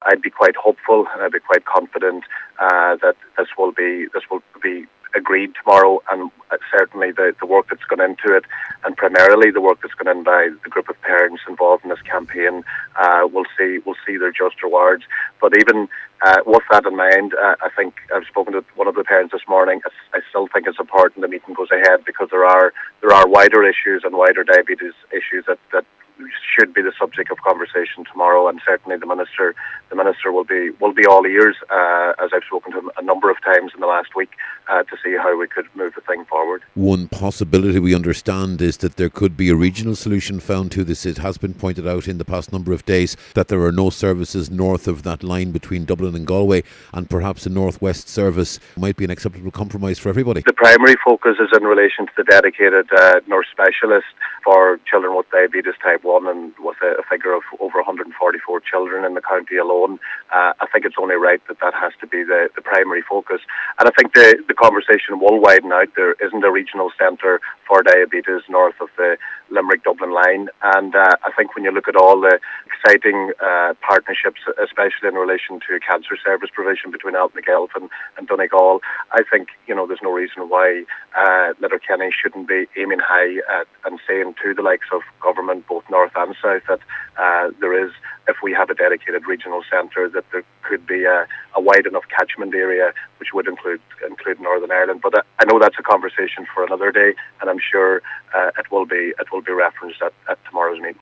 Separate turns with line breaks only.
I'd be quite hopeful and I'd be quite confident that this will be agreed tomorrow, and certainly the work that's gone into it, and primarily the work that's gone in by the group of parents involved in this campaign, will see their just rewards. But even with that in mind, I think I've spoken to one of the parents this morning. I still think it's important the meeting goes ahead, because there are wider issues and wider diabetes issues that should be the subject of conversation tomorrow, and certainly the minister will be all ears, as I've spoken to him a number of times in the last week, to see how we could move the thing forward.
One possibility we understand is that there could be a regional solution found to this. It has been pointed out in the past number of days that there are no services north of that line between Dublin and Galway, and perhaps a northwest service might be an acceptable compromise for everybody.
The primary focus is in relation to the dedicated nurse specialist for children with diabetes type 1, and with a figure of over 144 children in the county alone. I think it's only right that has to be the primary focus. And I think the conversation will widen out. There isn't a regional centre for diabetes north of the Limerick-Dublin line. And I think when you look at all the exciting partnerships, especially in relation to cancer service provision between Altnagelf and Donegal, I think, there's no reason why Letterkenny shouldn't be aiming high at and saying to the likes of government, both north and south, that there is, if we have a dedicated regional centre, that there could be a wide enough catchment area which would include Northern Ireland. But I know that's a conversation for another day, and I'm sure it will be referenced at tomorrow's meeting.